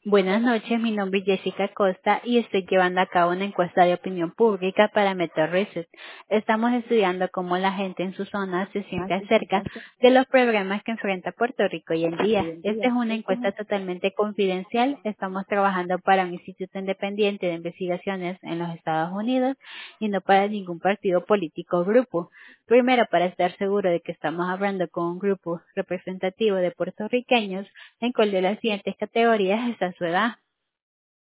Buenas noches, mi nombre es Jessica Costa y estoy llevando a cabo una encuesta de opinión pública para Meta Research. Estamos estudiando cómo la gente en su zona se siente acerca de los problemas que enfrenta Puerto Rico hoy en día. Esta es una encuesta totalmente confidencial. Estamos trabajando para un instituto independiente de investigaciones en los Estados Unidos y no para ningún partido político o grupo. Primero, para estar seguro de que estamos hablando con un grupo representativo de puertorriqueños, ¿en cuál de las siguientes categorías está su edad?